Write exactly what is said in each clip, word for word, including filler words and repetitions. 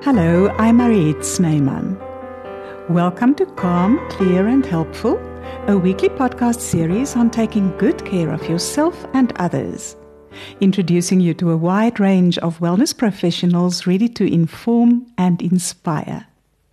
Hello, I'm Mariette Snyman. Welcome to Calm, Clear and Helpful, a weekly podcast series on taking good care of yourself and others, introducing you to a wide range of wellness professionals ready to inform and inspire.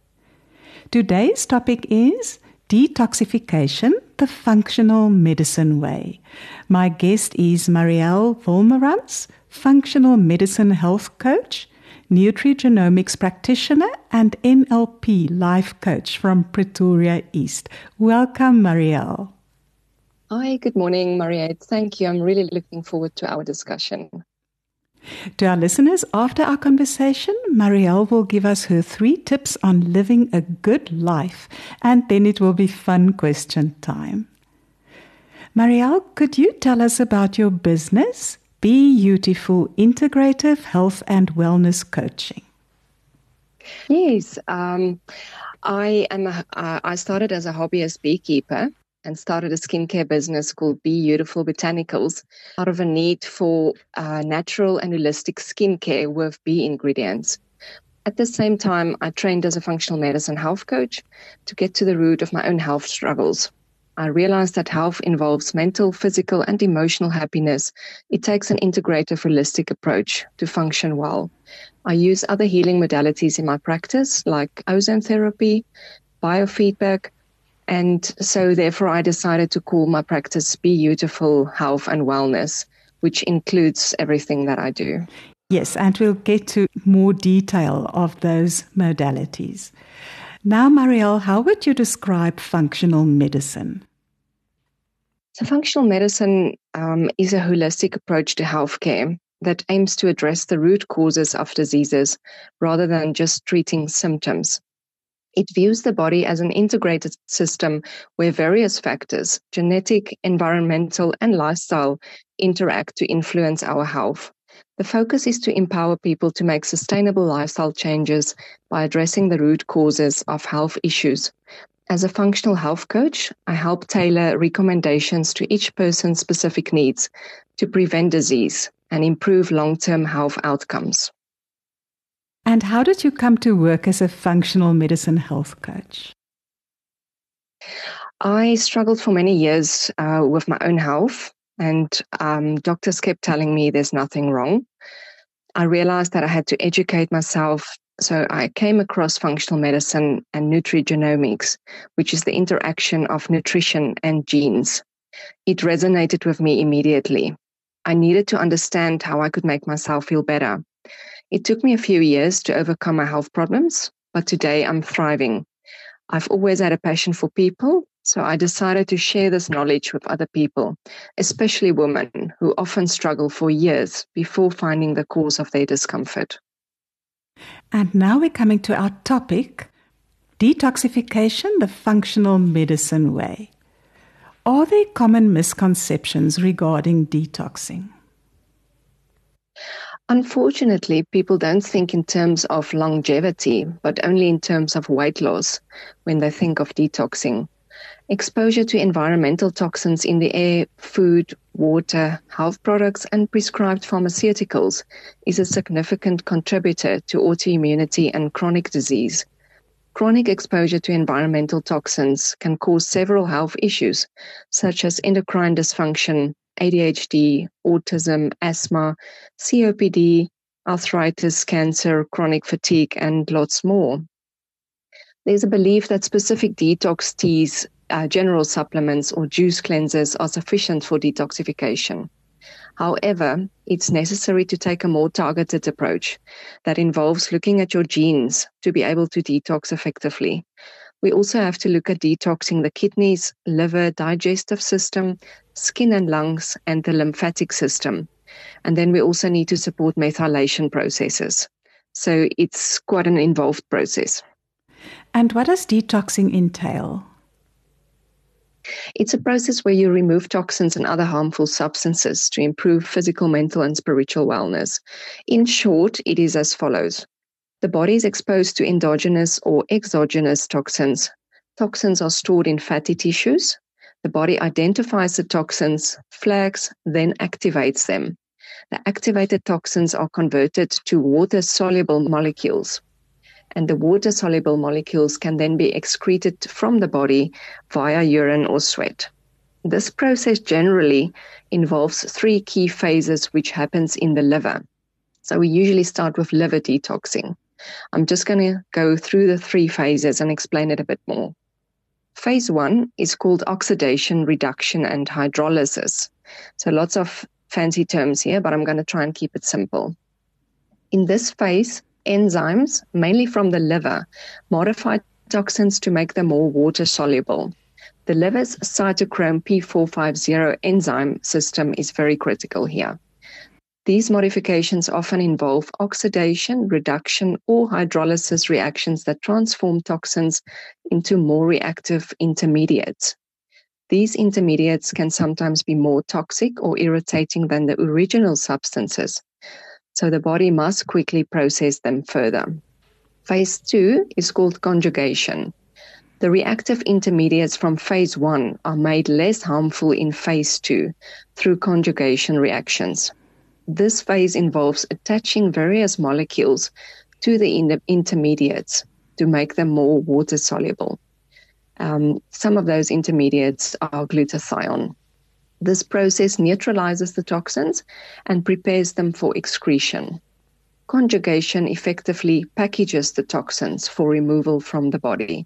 Today's topic is detoxification, the functional medicine way. My guest is Marielle Wolmarans, functional medicine health coach, nutrigenomics practitioner and N L P life coach from Pretoria East. Welcome, Marielle. Hi, good morning, Mariette. Thank you. I'm really looking forward to our discussion. To our listeners, after our conversation, Marielle will give us her three tips on living a good life, and then it will be fun question time. Marielle, could you tell us about your business? Beautiful Integrative Health and Wellness Coaching. Yes, um, I am. A, uh, I started as a hobbyist beekeeper and started a skincare business called Beautiful Botanicals out of a need for uh, natural and holistic skincare with bee ingredients. At the same time, I trained as a functional medicine health coach to get to the root of my own health struggles. I realized that health involves mental, physical, and emotional happiness. It takes an integrative, holistic approach to function well. I use other healing modalities in my practice, like ozone therapy, biofeedback, and so therefore I decided to call my practice Beautiful Health and Wellness, which includes everything that I do. Yes, and we'll get to more detail of those modalities. Now, Marielle, how would you describe functional medicine? So functional medicine um, is a holistic approach to healthcare that aims to address the root causes of diseases rather than just treating symptoms. It views the body as an integrated system where various factors, genetic, environmental, and lifestyle, interact to influence our health. The focus is to empower people to make sustainable lifestyle changes by addressing the root causes of health issues. As a functional health coach, I help tailor recommendations to each person's specific needs to prevent disease and improve long-term health outcomes. And how did you come to work as a functional medicine health coach? I struggled for many years uh, with my own health, and um, doctors kept telling me there's nothing wrong. I realized that I had to educate myself, so I came across functional medicine and nutrigenomics, which is the interaction of nutrition and genes. It resonated with me immediately. I needed to understand how I could make myself feel better. It took me a few years to overcome my health problems, but today I'm thriving. I've always had a passion for people, so I decided to share this knowledge with other people, especially women who often struggle for years before finding the cause of their discomfort. And now we're coming to our topic, detoxification, the functional medicine way. Are there common misconceptions regarding detoxing? Unfortunately, people don't think in terms of longevity, but only in terms of weight loss when they think of detoxing. Exposure to environmental toxins in the air, food, water, health products, and prescribed pharmaceuticals is a significant contributor to autoimmunity and chronic disease. Chronic exposure to environmental toxins can cause several health issues, such as endocrine dysfunction, A D H D, autism, asthma, C O P D, arthritis, cancer, chronic fatigue, and lots more. There's a belief that specific detox teas, uh, general supplements, or juice cleansers are sufficient for detoxification. However, it's necessary to take a more targeted approach that involves looking at your genes to be able to detox effectively. We also have to look at detoxing the kidneys, liver, digestive system, skin and lungs, and the lymphatic system. And then we also need to support methylation processes. So it's quite an involved process. And what does detoxing entail? It's a process where you remove toxins and other harmful substances to improve physical, mental, and spiritual wellness. In short, it is as follows. The body is exposed to endogenous or exogenous toxins. Toxins are stored in fatty tissues. The body identifies the toxins, flags, then activates them. The activated toxins are converted to water-soluble molecules. and the water-soluble molecules can then be excreted from the body via urine or sweat. This process generally involves three key phases which happens in the liver. So we usually start with liver detoxing. I'm just going to go through the three phases and explain it a bit more. Phase one is called oxidation, reduction, and hydrolysis. So lots of fancy terms here, but I'm going to try and keep it simple. In this phase, enzymes, mainly from the liver, modify toxins to make them more water-soluble. The liver's cytochrome P four fifty enzyme system is very critical here. These modifications often involve oxidation, reduction, or hydrolysis reactions that transform toxins into more reactive intermediates. These intermediates can sometimes be more toxic or irritating than the original substances, so the body must quickly process them further. Phase two is called conjugation. The reactive intermediates from phase one are made less harmful in phase two through conjugation reactions. This phase involves attaching various molecules to the in- intermediates to make them more water-soluble. Um, some of those intermediates are glutathione. This process neutralizes the toxins and prepares them for excretion. Conjugation effectively packages the toxins for removal from the body.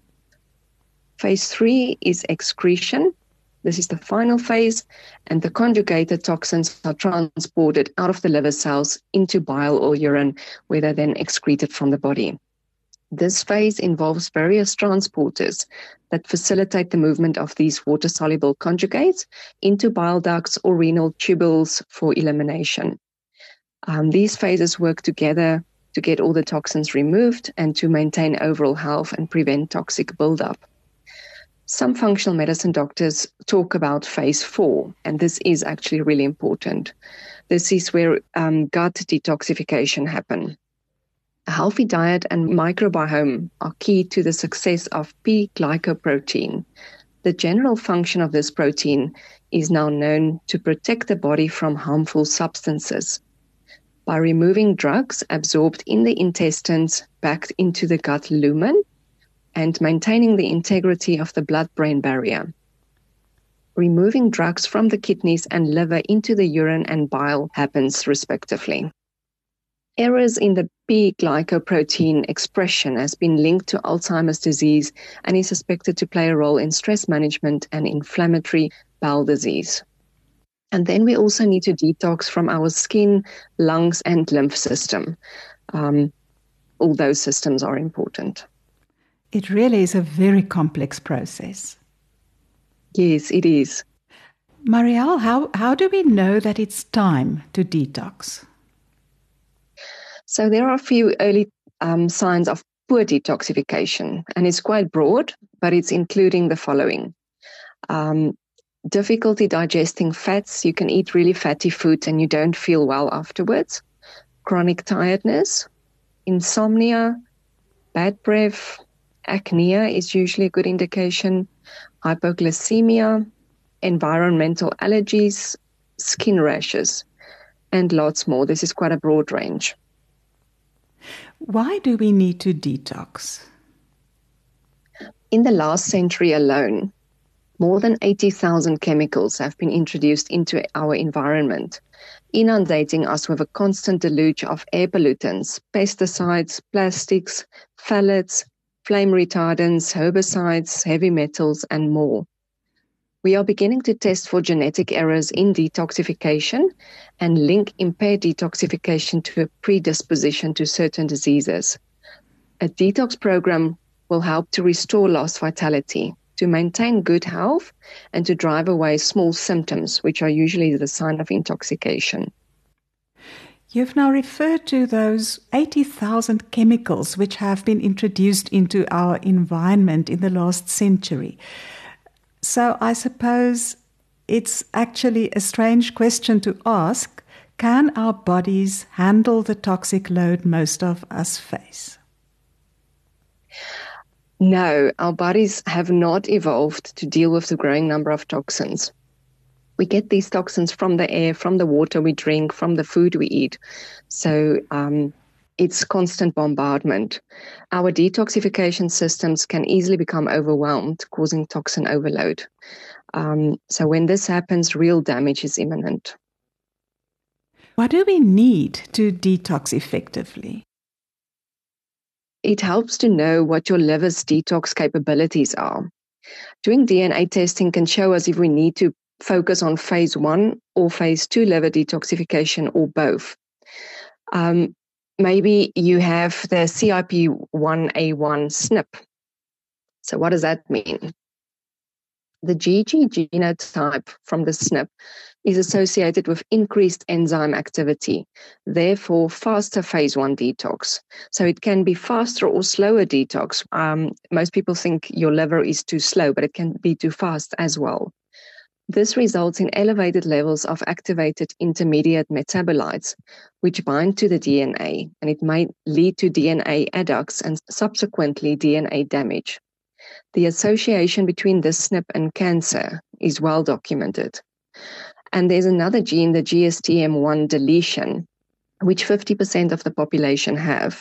Phase three is excretion. This is the final phase, and the conjugated toxins are transported out of the liver cells into bile or urine, where they're then excreted from the body. This phase involves various transporters that facilitate the movement of these water-soluble conjugates into bile ducts or renal tubules for elimination. Um, these phases work together to get all the toxins removed and to maintain overall health and prevent toxic buildup. Some functional medicine doctors talk about phase four, and this is actually really important. This is where um, gut detoxification happens. A healthy diet and microbiome are key to the success of P-glycoprotein. The general function of this protein is now known to protect the body from harmful substances. By removing drugs absorbed in the intestines back into the gut lumen and maintaining the integrity of the blood-brain barrier. Removing drugs from the kidneys and liver into the urine and bile happens respectively. Errors in the P-glycoprotein expression has been linked to Alzheimer's disease and is suspected to play a role in stress management and inflammatory bowel disease. And then we also need to detox from our skin, lungs, and lymph system. Um, all those systems are important. It really is a very complex process. Yes, it is. Marielle, how, how do we know that it's time to detox? So there are a few early um, signs of poor detoxification, and it's quite broad, but it's including the following. Um, difficulty digesting fats. You can eat really fatty food and you don't feel well afterwards. Chronic tiredness, insomnia, bad breath, acne is usually a good indication, hypoglycemia, environmental allergies, skin rashes, and lots more. This is quite a broad range. Why do we need to detox? In the last century alone, more than eighty thousand chemicals have been introduced into our environment, inundating us with a constant deluge of air pollutants, pesticides, plastics, phthalates, flame retardants, herbicides, heavy metals, and more. We are beginning to test for genetic errors in detoxification and link impaired detoxification to a predisposition to certain diseases. A detox program will help to restore lost vitality, to maintain good health, and to drive away small symptoms, which are usually the sign of intoxication. You've now referred to those eighty thousand chemicals which have been introduced into our environment in the last century. So I suppose it's actually a strange question to ask. Can our bodies handle the toxic load most of us face? No, our bodies have not evolved to deal with the growing number of toxins. We get these toxins from the air, from the water we drink, from the food we eat. So um, it's constant bombardment. Our detoxification systems can easily become overwhelmed, causing toxin overload. Um, so when this happens, real damage is imminent. What do we need to detox effectively? It helps to know what your liver's detox capabilities are. Doing D N A testing can show us if we need to focus on phase one or phase two liver detoxification or both. Um, maybe you have the C I P one A one S N P. So what does that mean? The G G genotype from the S N P is associated with increased enzyme activity, therefore faster phase one detox. So it can be faster or slower detox. Um, most people think your liver is too slow, but it can be too fast as well. This results in elevated levels of activated intermediate metabolites, which bind to the D N A, and it might lead to D N A adducts and subsequently D N A damage. The association between this S N P and cancer is well documented. And there's another gene, the G S T M one deletion, which fifty percent of the population have.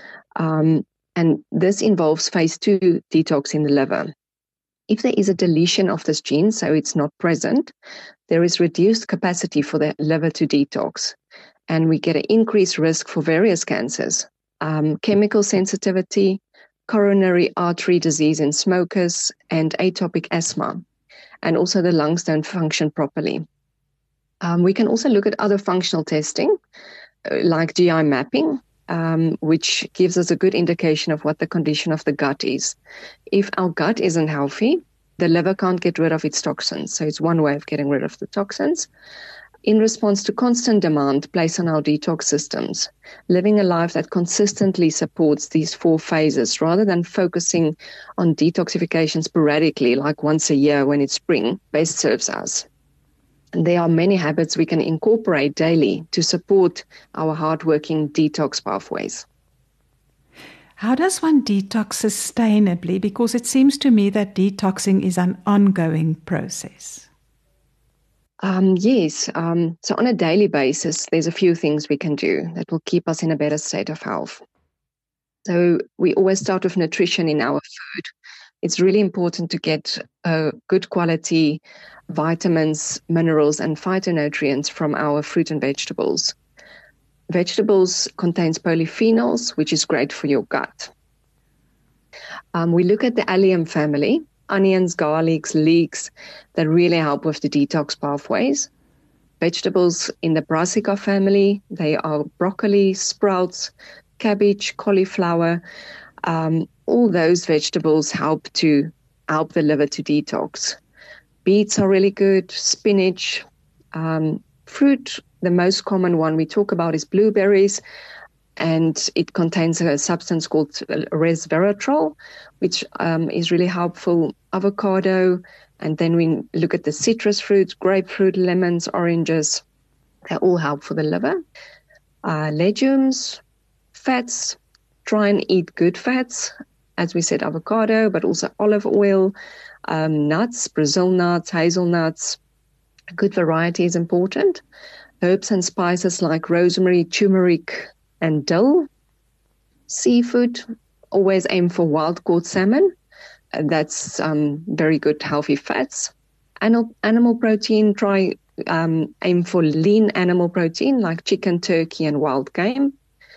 Um, and this involves phase two detox in the liver. If there is a deletion of this gene, so it's not present, there is reduced capacity for the liver to detox. And we get an increased risk for various cancers, um, chemical sensitivity, coronary artery disease in smokers, and atopic asthma. And also the lungs don't function properly. Um, we can also look at other functional testing, like G I mapping, um, which gives us a good indication of what the condition of the gut is. If our gut isn't healthy, the liver can't get rid of its toxins. So it's one way of getting rid of the toxins. In response to constant demand placed on our detox systems, living a life that consistently supports these four phases rather than focusing on detoxification sporadically, like once a year when it's spring, best serves us. And there are many habits we can incorporate daily to support our hardworking detox pathways. How does one detox sustainably? Because it seems to me that detoxing is an ongoing process. Um, yes. Um, so on a daily basis, there's a few things we can do that will keep us in a better state of health. So we always start with nutrition in our food. It's really important to get a good quality vitamins, minerals, and phytonutrients from our fruit and vegetables. Vegetables contains polyphenols, which is great for your gut. Um, we look at the allium family, onions, garlics, leeks, that really help with the detox pathways. Vegetables in the brassica family, they are broccoli, sprouts, cabbage, cauliflower. Um, all those vegetables help to help the liver to detox. Beets are really good, spinach, um, fruit. The most common one we talk about is blueberries, and it contains a substance called resveratrol, which um, is really helpful. Avocado, and then we look at the citrus fruits, grapefruit, lemons, oranges. They all help for the liver. Uh, legumes, fats, try and eat good fats. As we said, avocado, but also olive oil, um, nuts, Brazil nuts, hazelnuts. A good variety is important. Herbs and spices like rosemary, turmeric, and dill. Seafood, always aim for wild-caught salmon. That's um, very good, healthy fats. Animal, animal protein, try um, aim for lean animal protein like chicken, turkey, and wild game.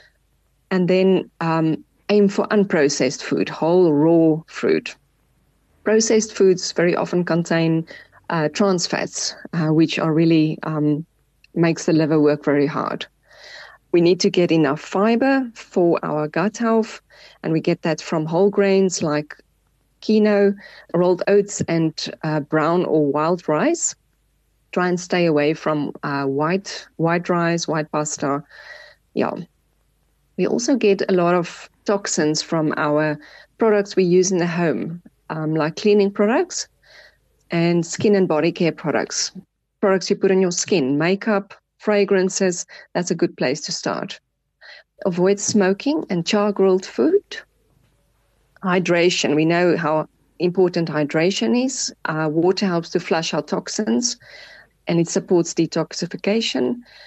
And then um, aim for unprocessed food, whole, raw fruit. Processed foods very often contain uh, trans fats, uh, which are really um, makes the liver work very hard. We need to get enough fiber for our gut health, and we get that from whole grains like quinoa, rolled oats, and uh, brown or wild rice. Try and stay away from uh, white white rice, white pasta. Yeah. We also get a lot of toxins from our products we use in the home, um, like cleaning products and skin and body care products. Products you put on your skin, makeup, fragrances, that's a good place to start. Avoid smoking and char-grilled food. Hydration, we know how important hydration is. Uh, water helps to flush out toxins, and it supports detoxification.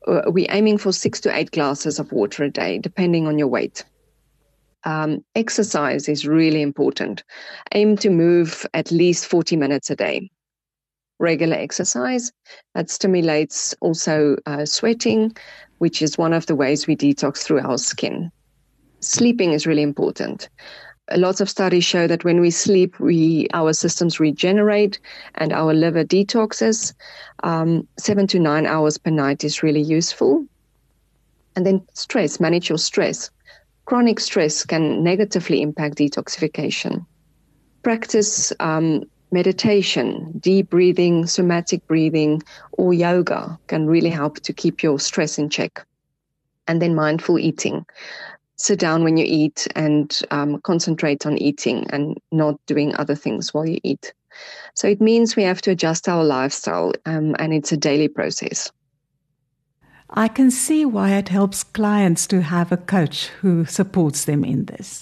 uh, we're aiming for six to eight glasses of water a day, depending on your weight. Um, exercise is really important. Aim to move at least forty minutes a day. Regular exercise that stimulates also uh, sweating, which is one of the ways we detox through our skin. Sleeping is really important. Lots of studies show that when we sleep, we our systems regenerate and our liver detoxes. Um, seven to nine hours per night is really useful. And then stress, manage your stress. Chronic stress can negatively impact detoxification. Practice um, meditation, deep breathing, somatic breathing, or yoga can really help to keep your stress in check. And then mindful eating. Sit down when you eat and um, concentrate on eating and not doing other things while you eat. So it means we have to adjust our lifestyle, um, and it's a daily process. I can see why it helps clients to have a coach who supports them in this.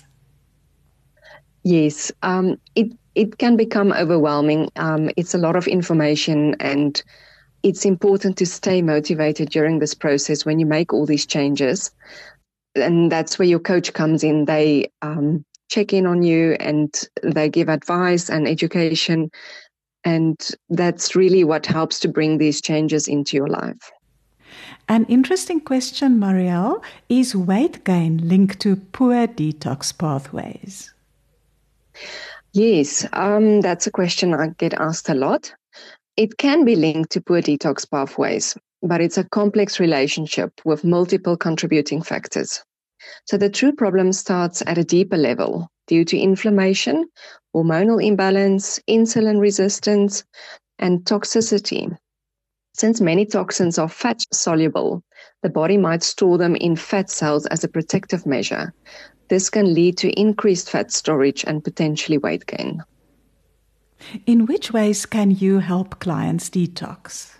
Yes, um, it, it can become overwhelming. Um, it's a lot of information, and it's important to stay motivated during this process when you make all these changes. And that's where your coach comes in. They um, check in on you and they give advice and education. And that's really what helps to bring these changes into your life. An interesting question, Marielle, is weight gain linked to poor detox pathways? Yes, um, that's a question I get asked a lot. It can be linked to poor detox pathways, but it's a complex relationship with multiple contributing factors. So the true problem starts at a deeper level due to inflammation, hormonal imbalance, insulin resistance, and toxicity. Since many toxins are fat-soluble, the body might store them in fat cells as a protective measure. This can lead to increased fat storage and potentially weight gain. In which ways can you help clients detox?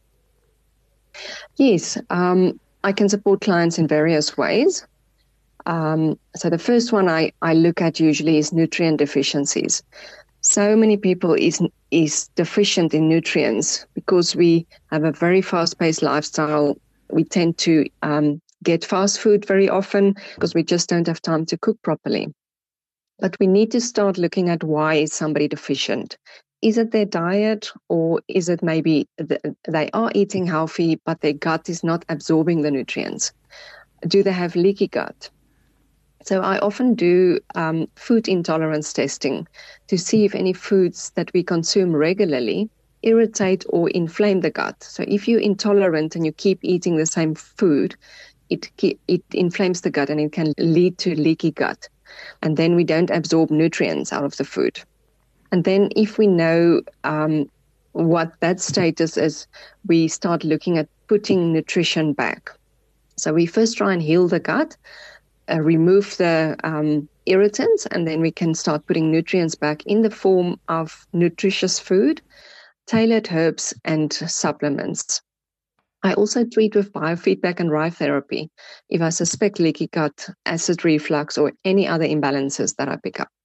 Yes, um, I can support clients in various ways. Um, so the first one I, I look at usually is nutrient deficiencies. So many people is is deficient in nutrients because we have a very fast-paced lifestyle. We tend to um, get fast food very often because we just don't have time to cook properly. But we need to start looking at why is somebody deficient. Is it their diet, or is it maybe the, they are eating healthy, but their gut is not absorbing the nutrients? Do they have leaky gut? So I often do um, food intolerance testing to see if any foods that we consume regularly irritate or inflame the gut. So if you're intolerant and you keep eating the same food, it it inflames the gut and it can lead to leaky gut. And then we don't absorb nutrients out of the food. And then if we know um, what that status is, we start looking at putting nutrition back. So we first try and heal the gut, Uh, remove the um, irritants, and then we can start putting nutrients back in the form of nutritious food, tailored herbs, and supplements. I also treat with biofeedback and rhytherapy if I suspect leaky gut, acid reflux, or any other imbalances that I pick up.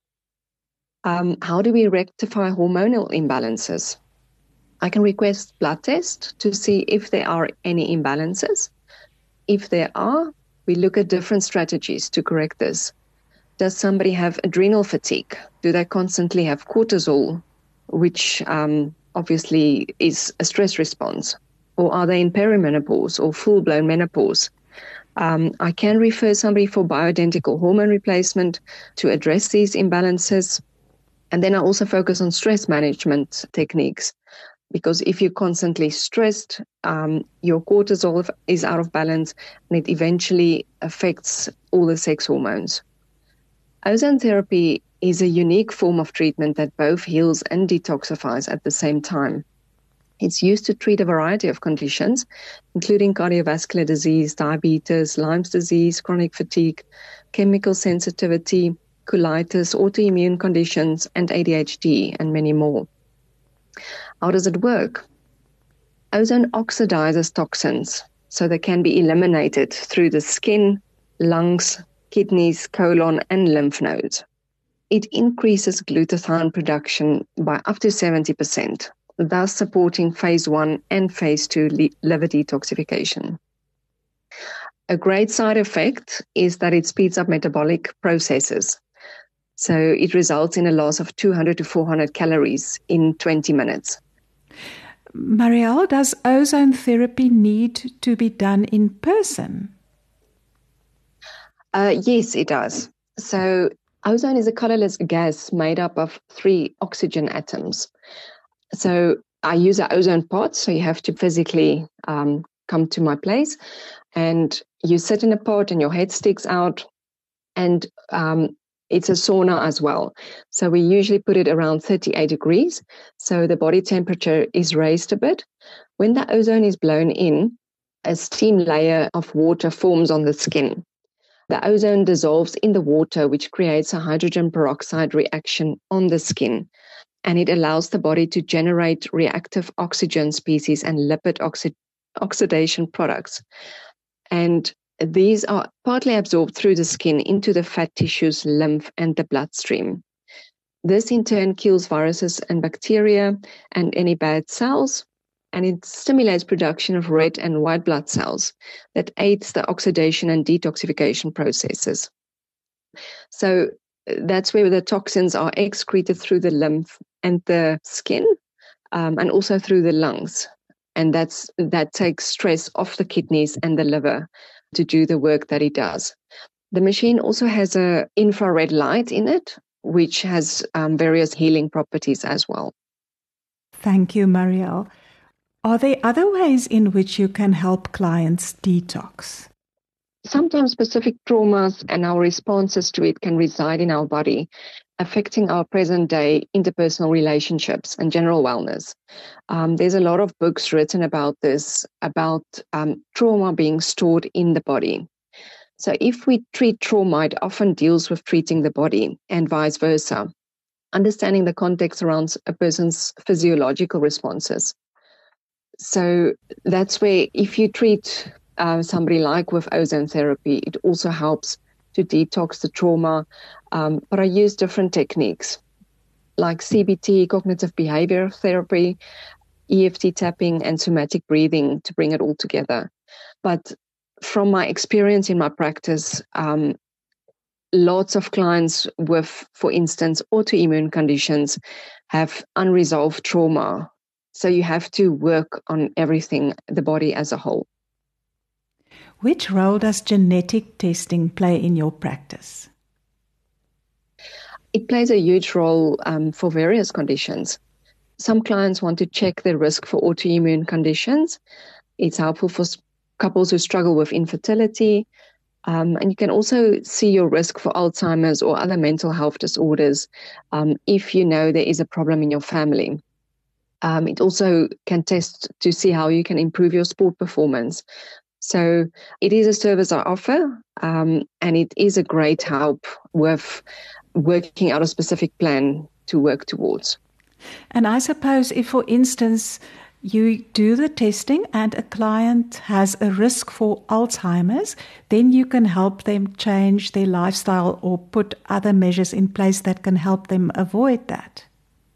Um, how do we rectify hormonal imbalances? I can request blood tests to see if there are any imbalances. If there are, we look at different strategies to correct this. Does somebody have adrenal fatigue? Do they constantly have cortisol, which um, obviously is a stress response? Or are they in perimenopause or full-blown menopause? Um, I can refer somebody for bioidentical hormone replacement to address these imbalances. And then I also focus on stress management techniques. Because if you're constantly stressed, um, your cortisol is out of balance and it eventually affects all the sex hormones. Ozone therapy is a unique form of treatment that both heals and detoxifies at the same time. It's used to treat a variety of conditions, including cardiovascular disease, diabetes, Lyme's disease, chronic fatigue, chemical sensitivity, colitis, autoimmune conditions, and A D H D, and many more. How does it work? Ozone oxidizes toxins so they can be eliminated through the skin, lungs, kidneys, colon, and lymph nodes. It increases glutathione production by up to seventy percent, thus supporting phase one and phase two liver detoxification. A great side effect is that it speeds up metabolic processes. So it results in a loss of two hundred to four hundred calories in twenty minutes. Marielle, does ozone therapy need to be done in person? Uh, yes, it does. So ozone is a colorless gas made up of three oxygen atoms. So I use an ozone pod, so you have to physically um, come to my place, and you sit in a pod and your head sticks out, and um, it's a sauna as well. So we usually put it around thirty-eight degrees, so the body temperature is raised a bit. When the ozone is blown in, a steam layer of water forms on the skin. The ozone dissolves in the water, which creates a hydrogen peroxide reaction on the skin, and it allows the body to generate reactive oxygen species and lipid oxi- oxidation products. And these are partly absorbed through the skin into the fat tissues, lymph, and the bloodstream. This in turn kills viruses and bacteria and any bad cells, and it stimulates production of red and white blood cells that aids the oxidation and detoxification processes. So that's where the toxins are excreted through the lymph and the skin, um, and also through the lungs. And that's that takes stress off the kidneys and the liver to do the work that it does. The machine also has an infrared light in it, which has um, various healing properties as well. Thank you, Marielle. Are there other ways in which you can help clients detox? Sometimes specific traumas and our responses to it can reside in our body, affecting our present-day interpersonal relationships and general wellness. Um, there's a lot of books written about this, about um, trauma being stored in the body. So if we treat trauma, it often deals with treating the body and vice versa, understanding the context around a person's physiological responses. So that's where if you treat uh, somebody like with ozone therapy, it also helps to detox the trauma. Um, but I use different techniques like C B T, cognitive behavior therapy, E F T tapping, and somatic breathing to bring it all together. But from my experience in my practice, um, lots of clients with, for instance, autoimmune conditions have unresolved trauma. So you have to work on everything, the body as a whole. Which role does genetic testing play in your practice? It plays a huge role um, for various conditions. Some clients want to check their risk for autoimmune conditions. It's helpful for couples who struggle with infertility. Um, and you can also see your risk for Alzheimer's or other mental health disorders um, if you know there is a problem in your family. Um, it also can test to see how you can improve your sport performance. So it is a service I offer, um, and it is a great help with working out a specific plan to work towards. And I suppose if, for instance, you do the testing and a client has a risk for Alzheimer's, then you can help them change their lifestyle or put other measures in place that can help them avoid that.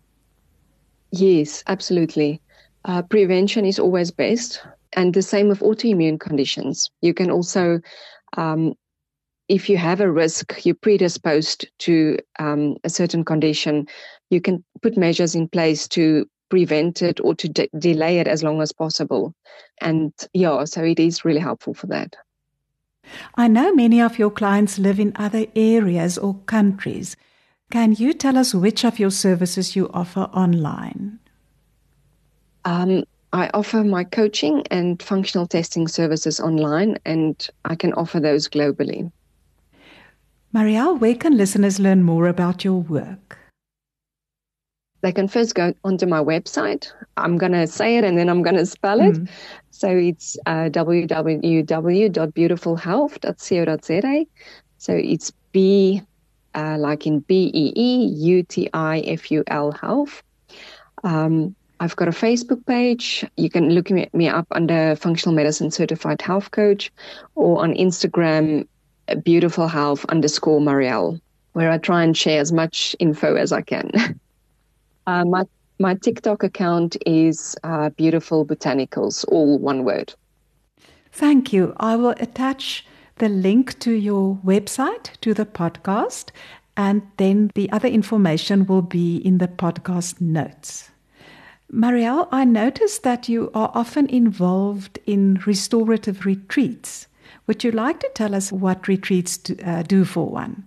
Yes, absolutely. Uh, prevention is always best. And the same with autoimmune conditions. You can also, um, if you have a risk, you're predisposed to um, a certain condition, you can put measures in place to prevent it or to de- delay it as long as possible. And yeah, so it is really helpful for that. I know many of your clients live in other areas or countries. Can you tell us which of your services you offer online? Um, I offer my coaching and functional testing services online, and I can offer those globally. Marielle, where can listeners learn more about your work? They can first go onto my website. I'm going to say it and then I'm going to spell it. Mm. So it's uh, w w w dot beautiful health dot co dot z a. So it's B, uh, like in B E E U T I F U L health. Um, I've got a Facebook page. You can look me up under Functional Medicine Certified Health Coach, or on Instagram, Beautiful Health underscore Marielle, where I try and share as much info as I can. uh, my My TikTok account is uh, Beautiful Botanicals, all one word. Thank you. I will attach the link to your website, to the podcast, and then the other information will be in the podcast notes. Marielle, I noticed that you are often involved in restorative retreats. Would you like to tell us what retreats do, uh, do for one?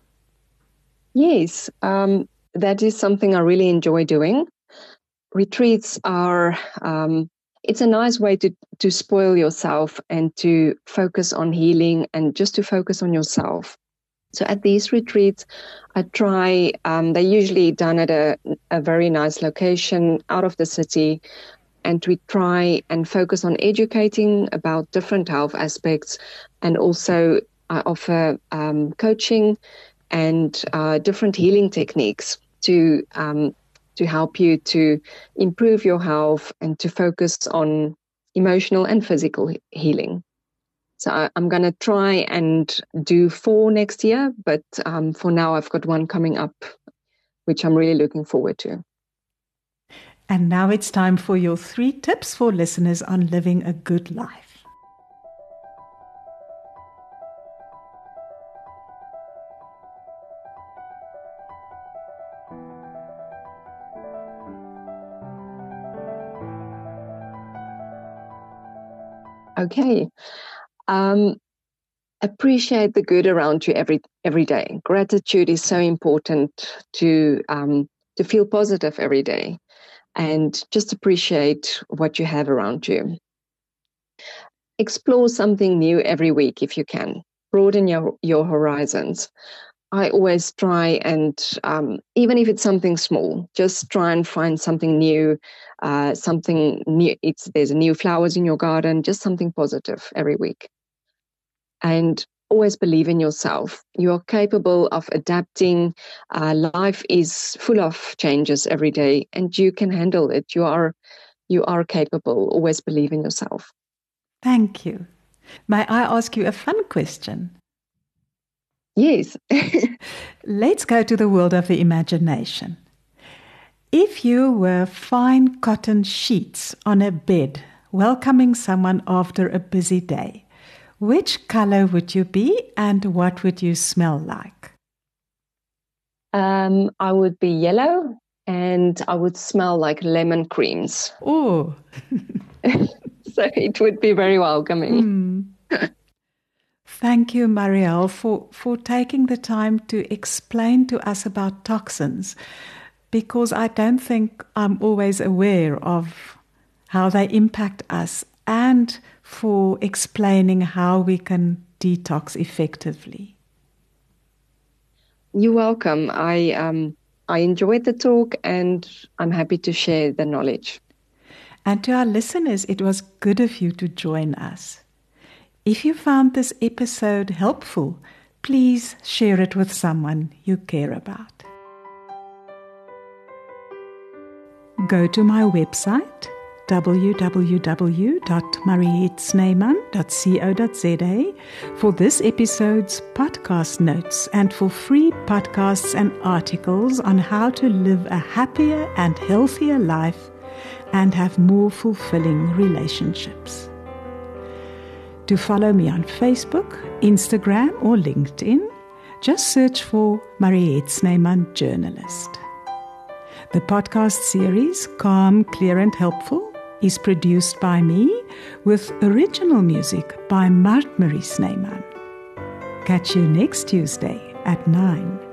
Yes, um, that is something I really enjoy doing. Retreats are, um, it's a nice way to, to spoil yourself and to focus on healing and just to focus on yourself. So at these retreats, I try, um, they're usually done at a, a very nice location out of the city, and we try and focus on educating about different health aspects, and also I offer um, coaching and uh, different healing techniques to um, to help you to improve your health and to focus on emotional and physical healing. So I, I'm going to try and do four next year, but um, for now I've got one coming up, which I'm really looking forward to. And now it's time for your three tips for listeners on living a good life. Okay. Um, appreciate the good around you every every day. Gratitude is so important to um, to feel positive every day, and just appreciate what you have around you. Explore something new every week if you can. Broaden your, your horizons. I always try and, um, even if it's something small, just try and find something new, uh, something new. It's, there's new flowers in your garden, just something positive every week. And always believe in yourself. You are capable of adapting. Uh, life is full of changes every day, and you can handle it. You are, you are capable. Always believe in yourself. Thank you. May I ask you a fun question? Yes. Let's go to the world of the imagination. If you were fine cotton sheets on a bed welcoming someone after a busy day, which color would you be and what would you smell like? Um, I would be yellow and I would smell like lemon creams. Oh. So it would be very welcoming. Mm. Thank you, Marielle, for, for taking the time to explain to us about toxins, because I don't think I'm always aware of how they impact us, and for explaining how we can detox effectively. You're welcome. I um I enjoyed the talk and I'm happy to share the knowledge. And to our listeners, it was good of you to join us. If you found this episode helpful, please share it with someone you care about. Go to my website, w w w dot mariette snyman dot co dot z a, for this episode's podcast notes and for free podcasts and articles on how to live a happier and healthier life and have more fulfilling relationships. To follow me on Facebook, Instagram, or LinkedIn, just search for Mariette Snyman Journalist. The podcast series, Calm, Clear and Helpful, is produced by me with original music by Mart Marie Snyman. Catch you next Tuesday at nine.